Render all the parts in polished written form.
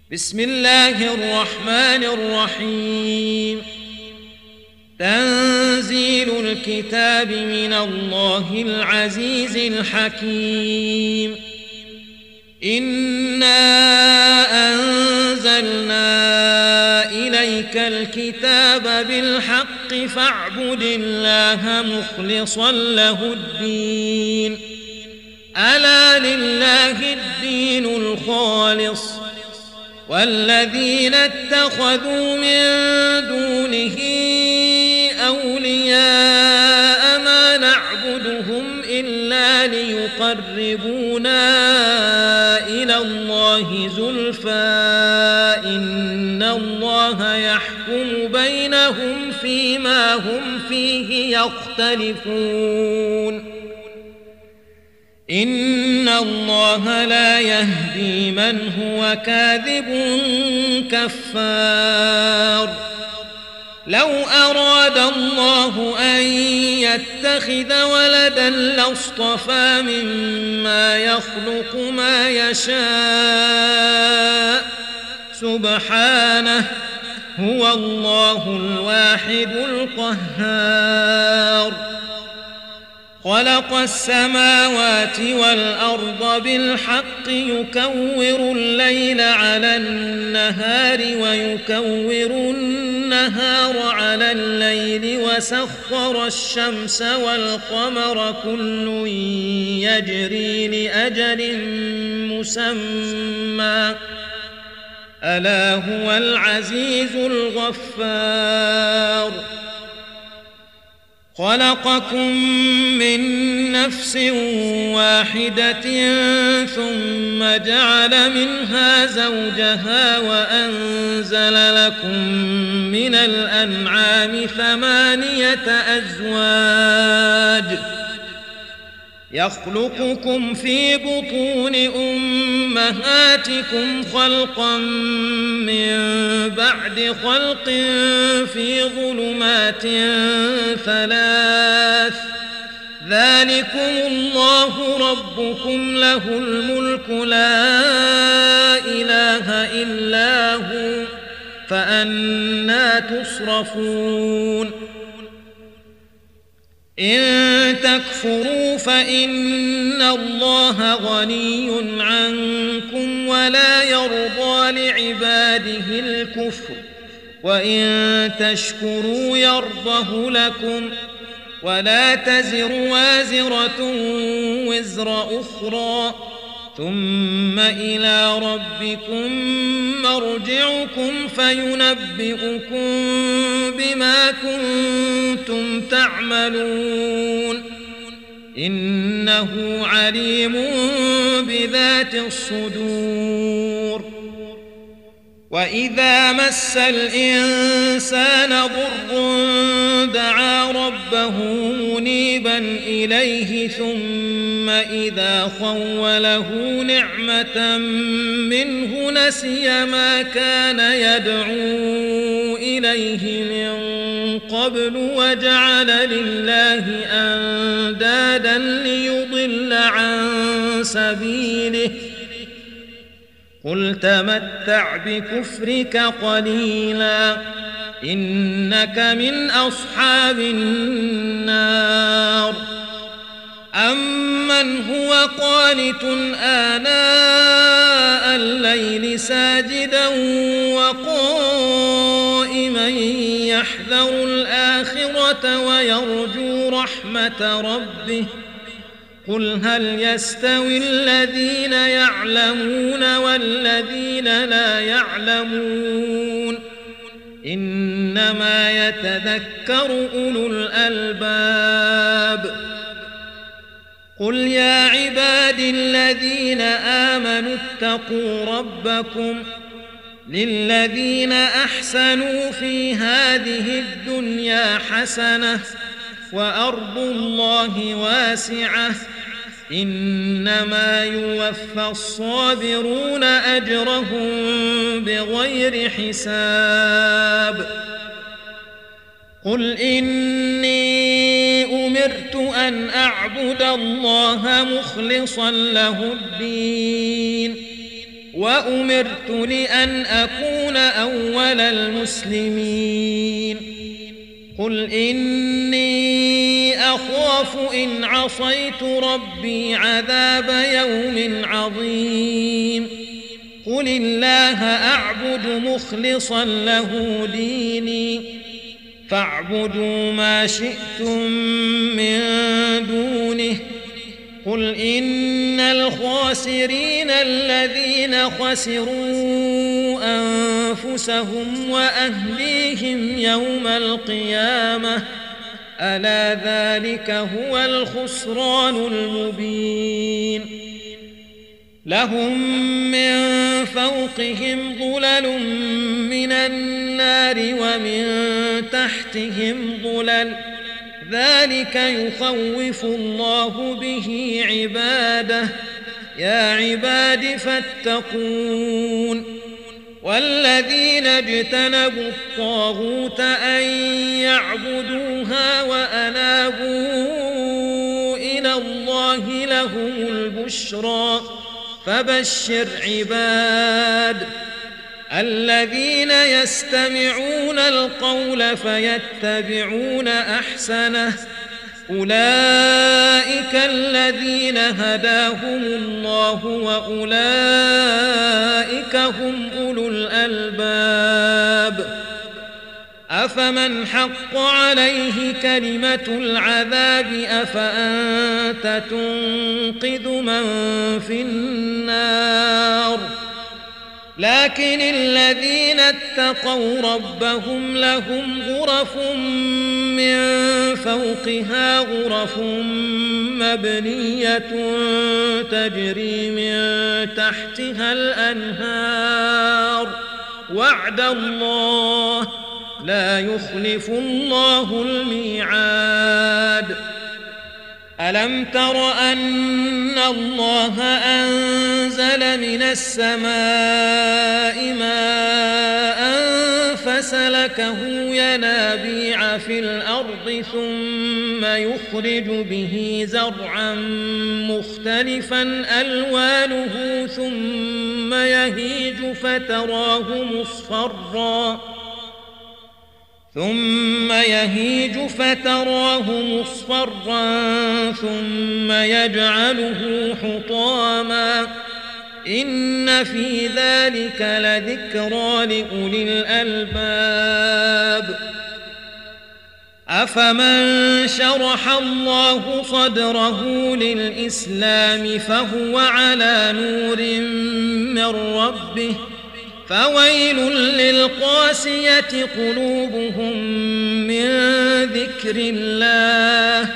بسم الله الرحمن الرحيم. تنزيل الكتاب من الله العزيز الحكيم. إنا أنزلنا إليك الكتاب بالحق فاعبد الله مخلصا له الدين. ألا لله الدين الخالص والذين اتخذوا من دونه أولياء ما نعبدهم إلا ليقربونا إلى الله زلفى إن الله يحكم بينهم فيما هم فيه يختلفون. إن الله لا يهدي من هو كاذب كفار. لو أراد الله أن يتخذ ولدا لاصطفى مما يخلق ما يشاء سبحانه هو الله الواحد القهار. خلق السماوات والأرض بالحق يكور الليل على النهار ويكور النهار على الليل وسخر الشمس والقمر كل يجري لأجل مسمى ألا هو العزيز الغفار. خلقكم من نفس واحدة ثم جعل منها زوجها وأنزل لكم من الأنعام 8 أزواج يخلقكم في بطون أمهاتكم خلقا من بعد خلق في ظلمات 3 ذلكم الله ربكم له الملك لا إله إلا هو فأنى تصرفون. إن تكفروا فإن الله غني عنكم ولا يرضى لعباده الكفر وإن تشكروا يرضه لكم ولا تزر وازرة وزر أخرى ثم إلى ربكم مرجعكم فينبئكم بما كنتم تعملون إنه عليم بذات الصدور. وإذا مس الإنسان ضر دعا ربه منيبا إليه ثم إذا خوله نعمة منه نسي ما كان يدعو إليه من قبل وجعل لله أندادا ليضل عن سبيله قل تمتع بكفرك قليلا إنك من أصحاب النار. أمن هو قانت آناء الليل ساجدا وقائما يحذر الآخرة ويرجو رحمة ربه قل هل يستوي الذين يعلمون والذين لا يعلمون إنما يتذكر أولو الألباب. قل يا عبادي الذين آمنوا اتقوا ربكم للذين أحسنوا في هذه الدنيا حسنة وأرض الله واسعة إنما يوفى الصابرون أجرهم بغير حساب. قل إني أمرت أن أعبد الله مخلصا له الدين وأمرت لأن أكون أول المسلمين قل إني أخاف إن عصيت ربي عذاب يوم عظيم قل الله أعبد مخلصا له ديني فاعبدوا ما شئتم من دونه قل إن الخاسرين الذين خسروا أنفسهم وأهليهم يوم القيامة ألا ذلك هو الخسران المبين لهم من فوقهم ظلل من النار ومن تحتهم ظلل ذلك يخوف الله به عباده يا عباد فاتقون والذين اجتنبوا الطاغوت أن يعبدوها وأنابوا إلى الله لهم البشرى فبشر عباد الذين يستمعون القول فيتبعون أحسنه أولئك الذين هداهم الله وأولئك هم أولو الألباب أفمن حق عليه كلمة العذاب أفأنت تنقذ من في النار لكن الذين اتقوا ربهم لهم غرف من فوقها غرف مبنية تجري من تحتها الأنهار وعد الله لا يخلف الله الميعاد ألم تر أن الله أنزل من السماء ماء فسلكه ينابيع في الأرض ثم يخرج به زرعا مختلفا ألوانه ثم يهيج فتراه مصفرا ثم يجعله حطاما إن في ذلك لذكرى لأولي الألباب أفمن شرح الله صدره للإسلام فهو على نور من ربه فويل للقاسية قلوبهم من ذكر الله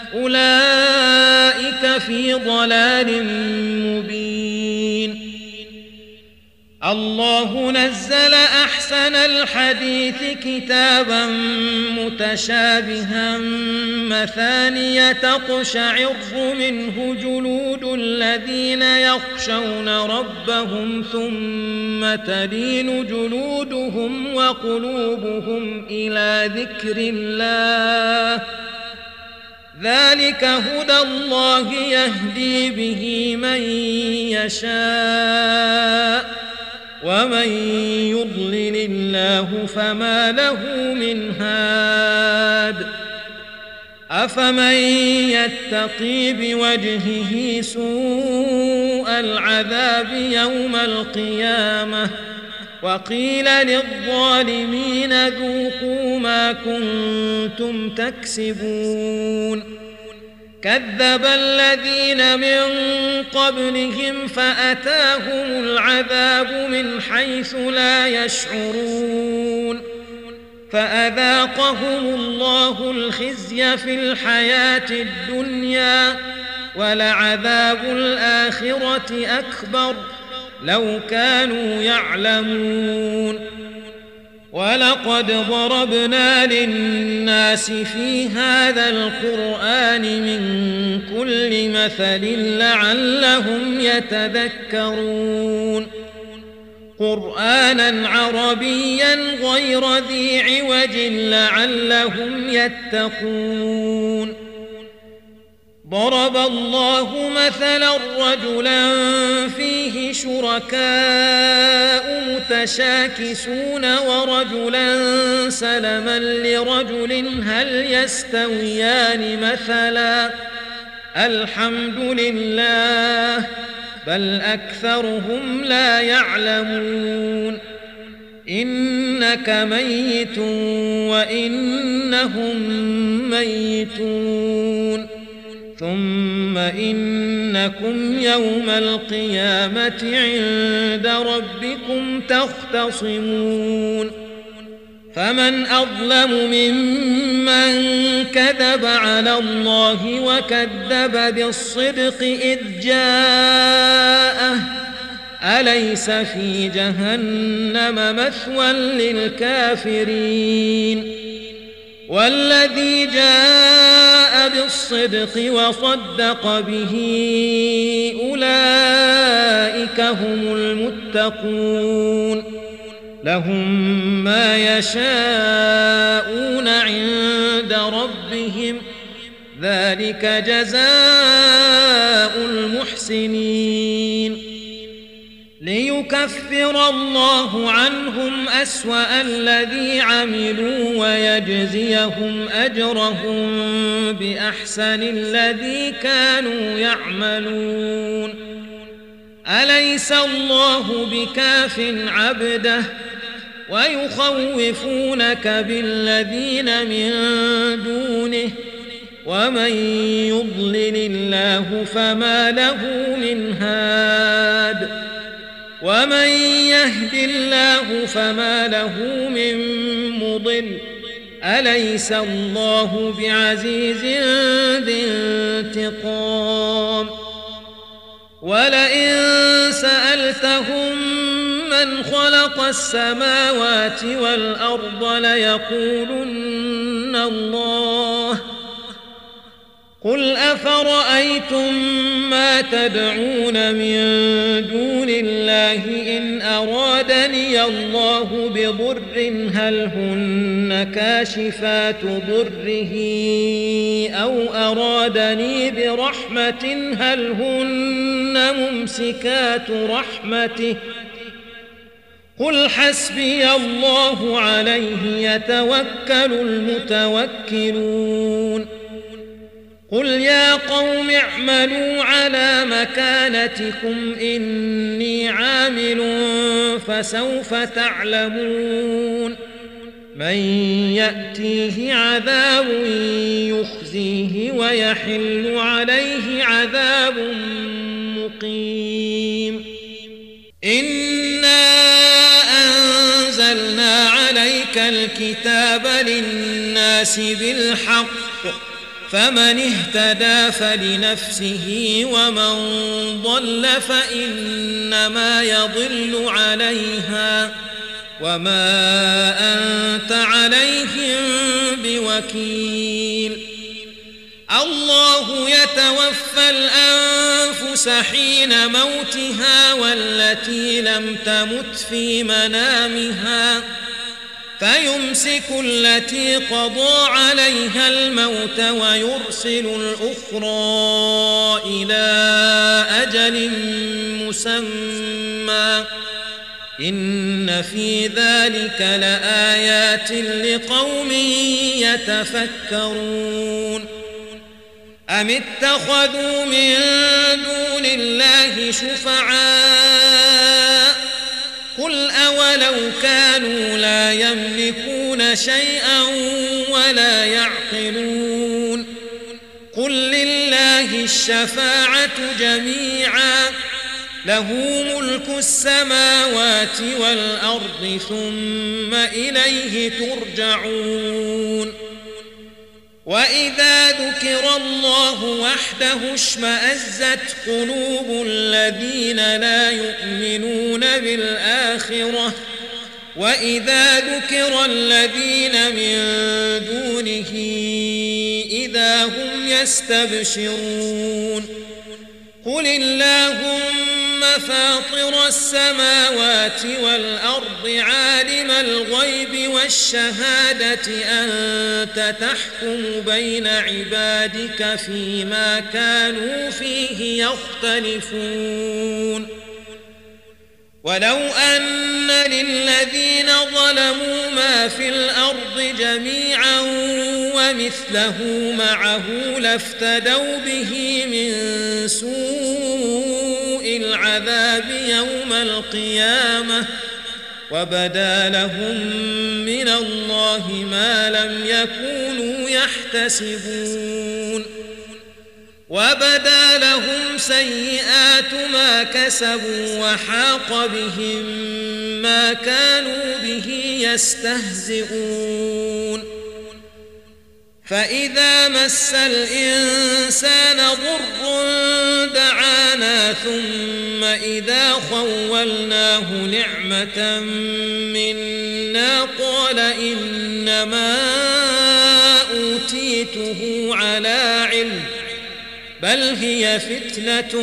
أولئك في ضلال مبين الله نزل أحسن الحديث كتابا متشابها مثانية تقشعر منه جلود الذين يخشون ربهم ثم تلين جلودهم وقلوبهم إلى ذكر الله ذلك هدى الله يهدي به من يشاء ومن يضلل الله فما له من هاد أفمن يتقي بوجهه سوء العذاب يوم القيامة وقيل للظالمين ذوقوا ما كنتم تكسبون كذب الذين من قبلهم فأتاهم العذاب من حيث لا يشعرون فأذاقهم الله الخزي في الحياة الدنيا ولعذاب الآخرة أكبر لو كانوا يعلمون ولقد ضربنا للناس في هذا القرآن من كل مثل لعلهم يتذكرون قرآنا عربيا غير ذي عوج لعلهم يتقون ضرب الله مثلا رجلا فيه شركاء متشاكسون ورجلا سلما لرجل هل يستويان مثلا الحمد لله بل أكثرهم لا يعلمون إنك ميت وإنهم ميتون ثم إنكم يوم القيامة عند ربكم تختصمون فمن أظلم ممن كذب على الله وكذب بالصدق إذ جاءه أليس في جهنم مثوى للكافرين والذي جاء بالصدق وصدق به أولئك هم المتقون لهم ما يشاءون عند ربهم ذلك جزاء المحسنين ليكفر الله عنهم أسوأ الذي عملوا ويجزيهم أجرهم بأحسن الذي كانوا يعملون أليس الله بكاف عبده ويخوفونك بالذين من دونه ومن يضلل الله فما له من هاد ومن يهد الله فما له من مضل أليس الله بعزيز ذي انتقام ولئن سألتهم من خلق السماوات والأرض ليقولن الله قل أفرأيتم ما تدعون من دون الله إن أرادني الله بضر هل هن كاشفات ضره أو أرادني برحمة هل هن ممسكات رحمته قل حسبي الله عليه يتوكل المتوكلون قل يا قوم اعملوا على مكانتكم إني عامل فسوف تعلمون من يأتيه عذاب يخزيه ويحل عليه عذاب مقيم إنا أنزلنا عليك الكتاب للناس بالحق فمن اهتدى فلنفسه ومن ضل فإنما يضل عليها وما أنت عليهم بوكيل الله يتوفى الأنفس حين موتها والتي لم تمت في منامها فيمسك التي قضى عليها الموت ويرسل الأخرى إلى أجل مسمى إن في ذلك لآيات لقوم يتفكرون أم اتخذوا من دون الله شفعاء قل أولو كانوا لا يملكون شيئا ولا يعقلون قل لله الشفاعة جميعا له ملك السماوات والأرض ثم إليه ترجعون وإذا ذكر الله وحده اشمأزت قلوب الذين لا يؤمنون بالآخرة وإذا ذكر الذين من دونه إذا هم يستبشرون قل اللهم فاطر السماوات والأرض عالم الغيب والشهادة أنت تحكم بين عبادك فيما كانوا فيه يختلفون ولو أن للذين ظلموا ما في الأرض جميعا ومثله معه لافتدوا به من سوء العذاب يوم القيامة وبدا لهم من الله ما لم يكونوا يحتسبون وبدا لهم سيئات ما كسبوا وحاق بهم ما كانوا به يستهزئون فإذا مس الإنسان ضر دعانا ثم إذا خولناه نعمة منا قال إنما أوتيته على علم بل هي فتنة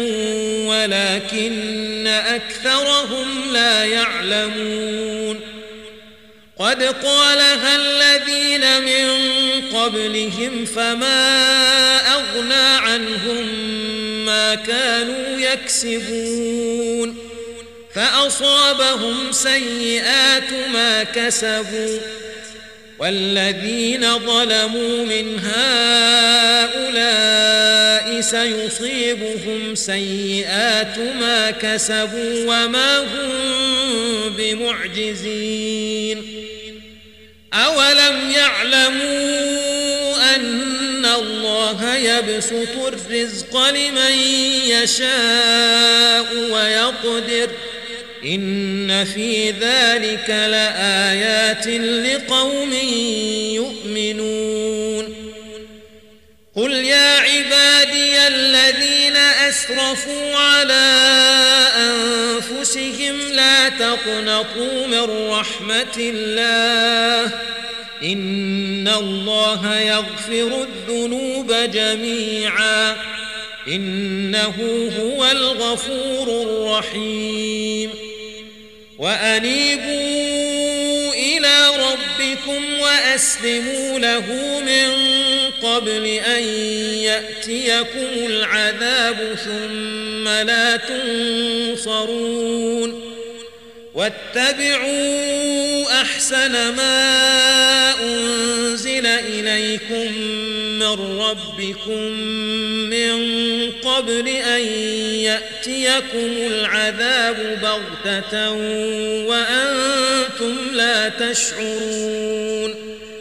ولكن أكثرهم لا يعلمون قد قالها الذين من قبلهم فما أغنى عنهم ما كانوا يكسبون فأصابهم سيئات ما كسبوا والذين ظلموا من هؤلاء سيصيبهم سيئات ما كسبوا وما هم بمعجزين أولم يعلموا أن الله يبسط الرزق لمن يشاء ويقدر إن في ذلك لآيات لقوم يؤمنون قل يا عبادي الذين أسرفوا على أنفسهم لا تقنطوا من رحمة الله إن الله يغفر الذنوب جميعا إنه هو الغفور الرحيم وأنيبوا إلى ربكم وأسلموا له من قبل أن يأتيكم العذاب ثم لا تنصرون واتبعوا أحسن ما أنزل إليكم من ربكم من قبل أن يأتيكم العذاب بغتة وأنتم لا تشعرون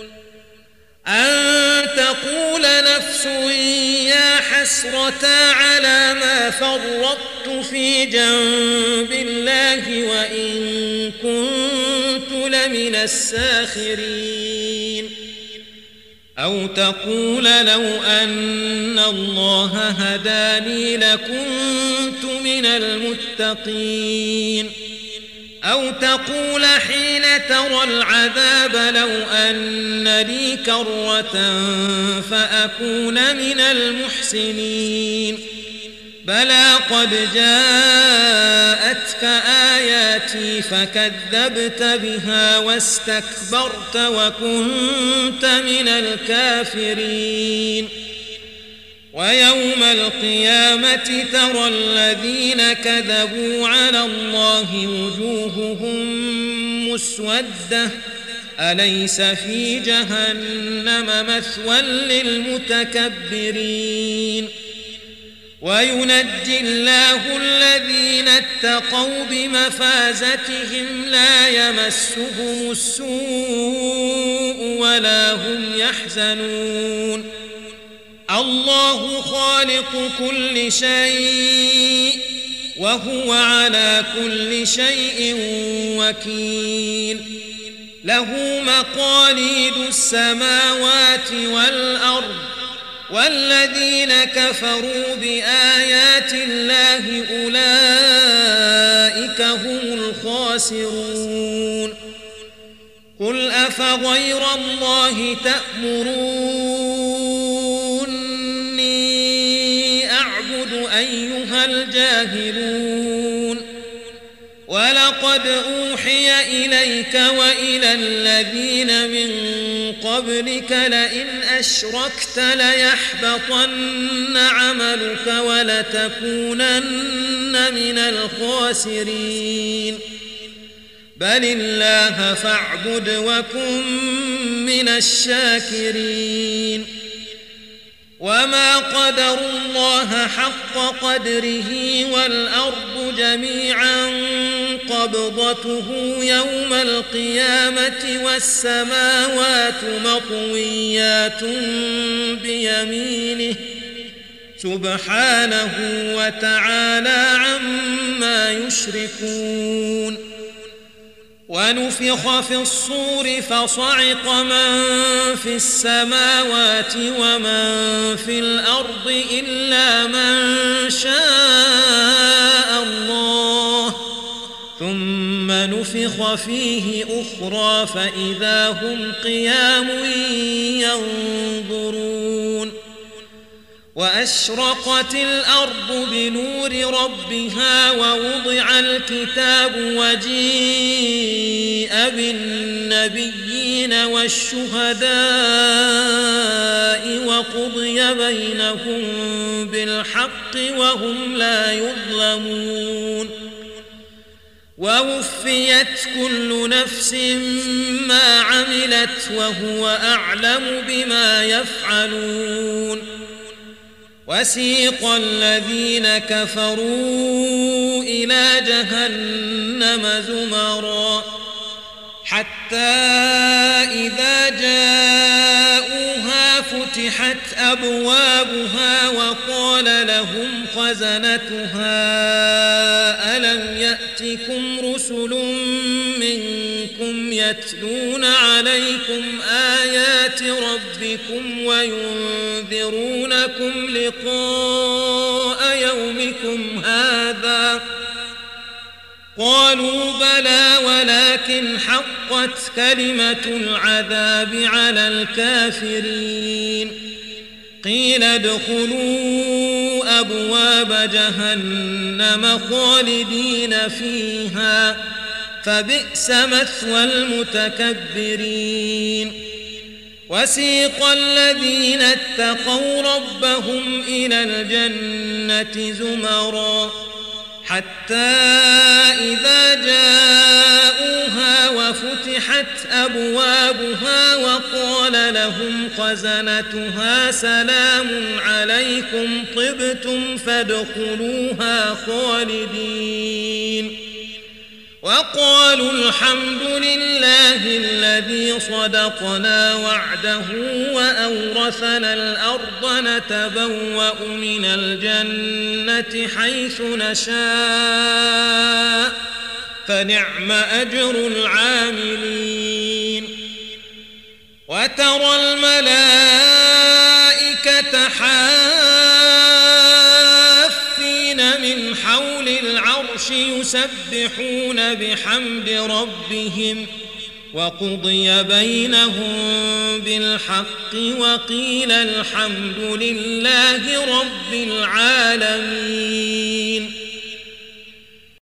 أن تقول نفس يا حسرة على ما فرطت في جنب الله وإن كنت لمن الساخرين أو تقول لو أن الله هداني لكنت من المتقين أو تقول حين ترى العذاب لو أن لي كرة فأكون من المحسنين بلى قد جاءتك آياتي فكذبت بها واستكبرت وكنت من الكافرين ويوم القيامة ترى الذين كذبوا على الله وجوههم مسودة أليس في جهنم مثوى للمتكبرين وينجي الله الذين اتقوا بمفازتهم لا يمسهم السوء ولا هم يحزنون الله خالق كل شيء وهو على كل شيء وكيل له مقاليد السماوات والأرض والذين كفروا بآيات الله أولئك هم الخاسرون قل أفغير الله تأمروني أعبد أيها الجاهلون ولقد أوحي إليك وإلى الذين من قبلك لئن أشركت ليحبطن عملك ولتكونن من الخاسرين بل الله فاعبد وكن من الشاكرين وما قدروا الله حق قدره والأرض جميعا قبضته يوم القيامة والسماوات مطويات بيمينه سبحانه وتعالى عما يشركون ونفخ في الصور فصعق من في السماوات ومن في الأرض إلا من شاء الله ثم نفخ فيه أخرى فإذا هم قيام ينظرون وأشرقت الأرض بنور ربها ووضع الكتاب وجيء بالنبيين والشهداء وقضي بينهم بالحق وهم لا يظلمون ووفيت كل نفس ما عملت وهو أعلم بما يفعلون وسيق الذين كفروا إلى جهنم زمرا حتى إذا جاءوها فتحت أبوابها وقال لهم خزنتها ألم يأتكم رسل منكم يتلون عليكم آيات ربكم وينذرونكم لقاء يومكم هذا قالوا بلى ولكن حقت كلمة العذاب على الكافرين قيل ادخلوا أبواب جهنم خالدين فيها فبئس مثوى المتكبرين وسيق الذين اتقوا ربهم إلى الجنة زمرا حتى إذا جاءوها وفتحت أبوابها وقال لهم خزنتها سلام عليكم طبتم فادخلوها خالدين وقالوا الحمد لله الذي صدقنا وعده وأورثنا الأرض نتبوأ من الجنة حيث نشاء فنعم أجر العاملين وترى الملائكة حافين من حول العرش يسبحون بحمد ربهم وقضي بينهم بالحق وقيل الحمد لله رب العالمين